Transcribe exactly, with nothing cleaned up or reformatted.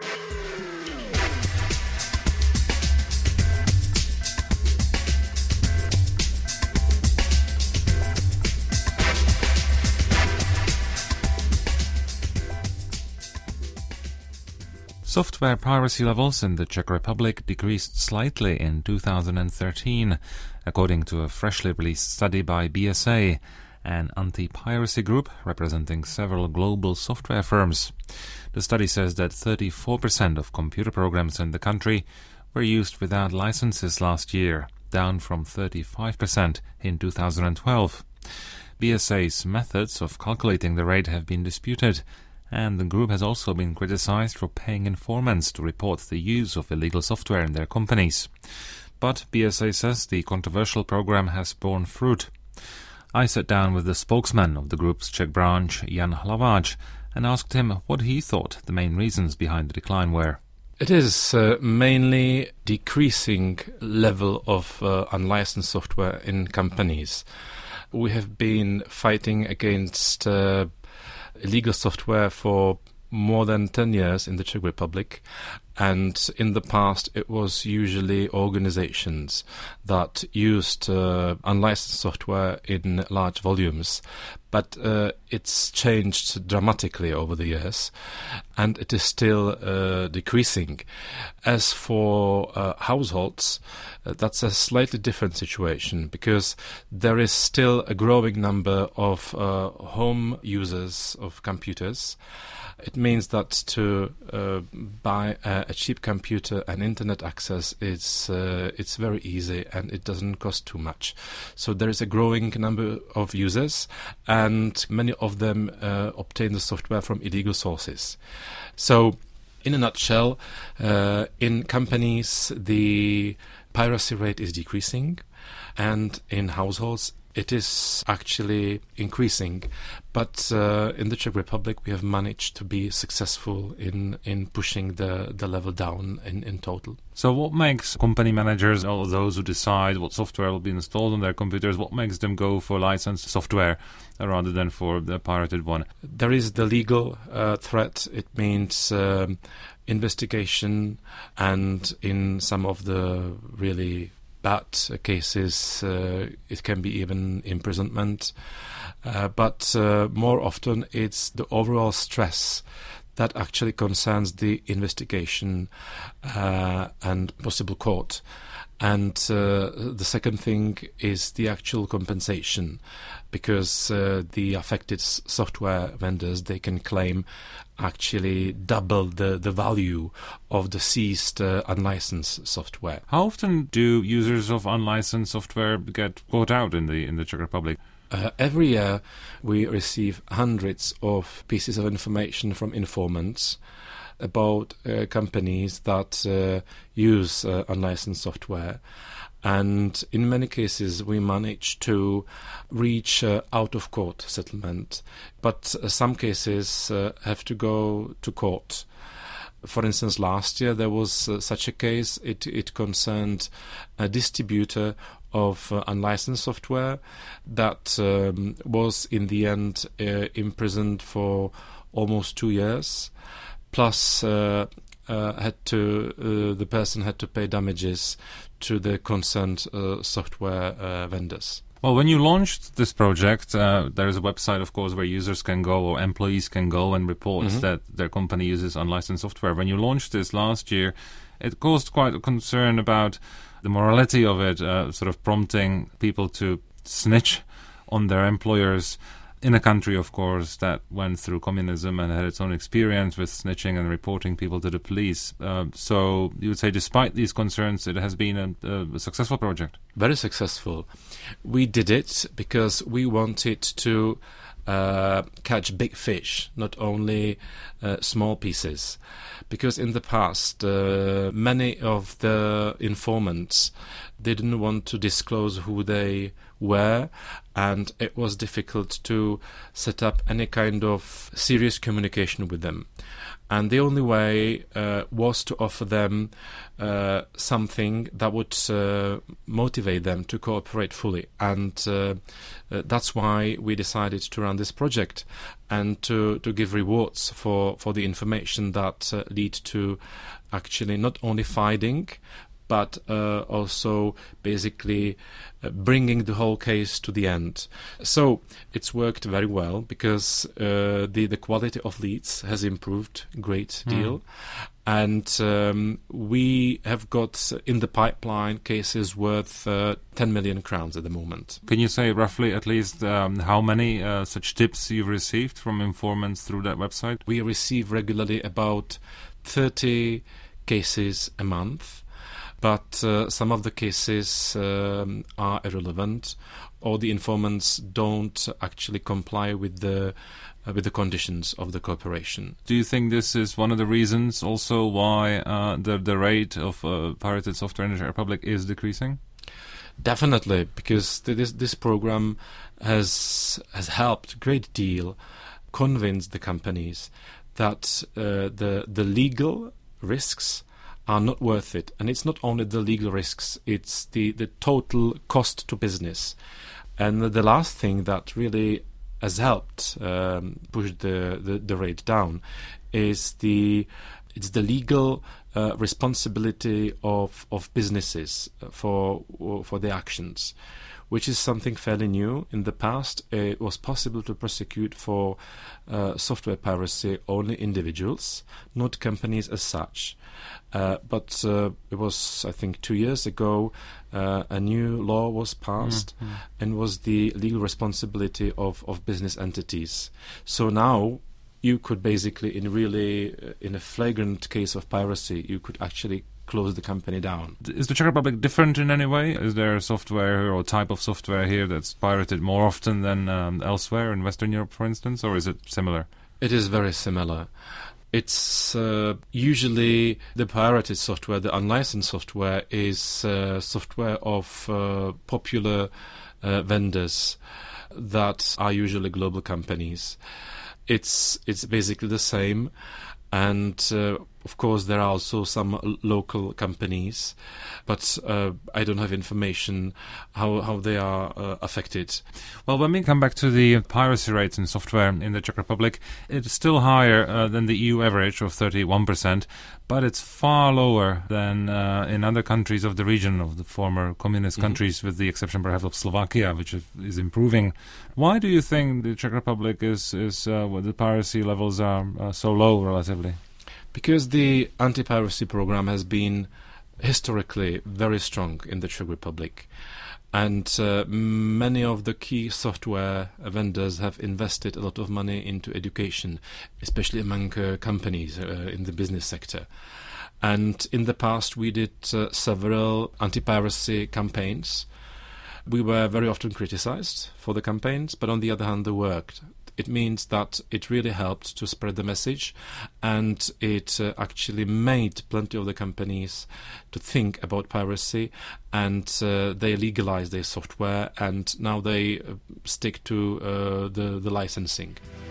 Software piracy levels in the Czech Republic decreased slightly in two thousand thirteen, according to a freshly released study by B S A, an anti-piracy group representing several global software firms. The study says that thirty-four percent of computer programs in the country were used without licenses last year, down from thirty-five percent in two thousand twelve. B S A's methods of calculating the rate have been disputed, and the group has also been criticized for paying informants to report the use of illegal software in their companies. But B S A says the controversial program has borne fruit. I sat down with the spokesman of the group's Czech branch, Jan Hlaváč, and asked him what he thought the main reasons behind the decline were. It is uh, mainly decreasing level of uh, unlicensed software in companies. We have been fighting against uh, illegal software for more than ten years in the Czech Republic, and in the past it was usually organizations that used uh, unlicensed software in large volumes. But uh, it's changed dramatically over the years, and it is still uh, decreasing. As for uh, households, uh, that's a slightly different situation, because there is still a growing number of uh, home users of computers. It means that to uh, buy a, a cheap computer and internet access is uh, it's very easy, and it doesn't cost too much. So there is a growing number of users, and many of them uh, obtain the software from illegal sources. So, in a nutshell, uh, in companies the piracy rate is decreasing, and in households it is actually increasing. But uh, in the Czech Republic we have managed to be successful in, in pushing the, the level down in, in total. So what makes company managers, all those who decide what software will be installed on their computers, what makes them go for licensed software rather than for the pirated one? There is the legal uh, threat. It means um, investigation, and in some of the really bad cases uh, it can be even imprisonment. Uh, but uh, more often it's the overall stress that actually concerns the investigation uh, and possible court. And uh, the second thing is the actual compensation, because uh, the affected s- software vendors, they can claim actually double the, the value of the seized uh, unlicensed software. How often do users of unlicensed software get caught out in the in the Czech Republic? Uh, every year we receive hundreds of pieces of information from informants about uh, companies that uh, use uh, unlicensed software. And in many cases we manage to reach uh, out-of-court settlement. But uh, some cases uh, have to go to court. For instance, last year there was uh, such a case. It, it concerned a distributor of uh, unlicensed software that um, was in the end uh, imprisoned for almost two years. Plus uh, uh, had to uh, the person had to pay damages to the concerned uh, software uh, vendors. Well, when you launched this project, uh, there is a website, of course, where users can go or employees can go and report mm-hmm. that their company uses unlicensed software. When you launched this last year, it caused quite a concern about the morality of it, uh, sort of prompting people to snitch on their employers in a country, of course, that went through communism and had its own experience with snitching and reporting people to the police. Uh, so you would say, despite these concerns, it has been a, a successful project. Very successful. We did it because we wanted to uh, catch big fish, not only uh, small pieces. Because in the past, uh, many of the informants didn't want to disclose who they were, and it was difficult to set up any kind of serious communication with them. And the only way uh, was to offer them uh, something that would uh, motivate them to cooperate fully. And uh, uh, that's why we decided to run this project and to, to give rewards for, for the information that uh, lead to actually not only finding, but uh, also basically uh, bringing the whole case to the end. So it's worked very well because uh, the, the quality of leads has improved a great deal. Mm. And um, we have got in the pipeline cases worth uh, ten million crowns at the moment. Can you say roughly at least um, how many uh, such tips you've received from informants through that website? We receive regularly about thirty cases a month. But uh, some of the cases um, are irrelevant, or the informants don't actually comply with the uh, with the conditions of the cooperation. Do you think this is one of the reasons also why uh, the the rate of uh, pirated software in the Czech Republic is decreasing? Definitely, because this this program has has helped a great deal convince the companies that uh, the the legal risks are not worth it. And it's not only the legal risks, it's the, the total cost to business. And the last thing that really has helped um, push the, the, the rate down is the it's the legal uh, responsibility of, of businesses for for their actions, which is something fairly new. In the past, it was possible to prosecute for uh, software piracy only individuals, not companies as such. Uh, but uh, it was, I think, two years ago, uh, a new law was passed mm-hmm. and was the legal responsibility of, of business entities. So now you could basically, in really, uh, in a flagrant case of piracy, you could actually close the company down. Is the Czech Republic different in any way? Is there software or type of software here that's pirated more often than um, elsewhere in Western Europe, for instance, or is it similar? It is very similar. It's uh, usually the pirated software, the unlicensed software, is uh, software of uh, popular uh, vendors that are usually global companies. It's it's basically the same, and uh, of course there are also some l- local companies, but uh, I don't have information how how they are uh, affected. Well, when we come back to the piracy rates in software in the Czech Republic, it's still higher uh, than the E U average of thirty-one percent, but it's far lower than uh, in other countries of the region, of the former communist mm-hmm. countries, with the exception perhaps of Slovakia, which is, is improving. Why do you think the Czech Republic is, is uh, well, the piracy levels are uh, so low relatively? Because the anti-piracy program has been historically very strong in the Czech Republic. And uh, many of the key software vendors have invested a lot of money into education, especially among uh, companies uh, in the business sector. And in the past, we did uh, several anti-piracy campaigns. We were very often criticized for the campaigns, but on the other hand, they worked. It means that it really helped to spread the message, and it uh, actually made plenty of the companies to think about piracy, and uh, they legalized their software, and now they uh, stick to uh, the, the licensing.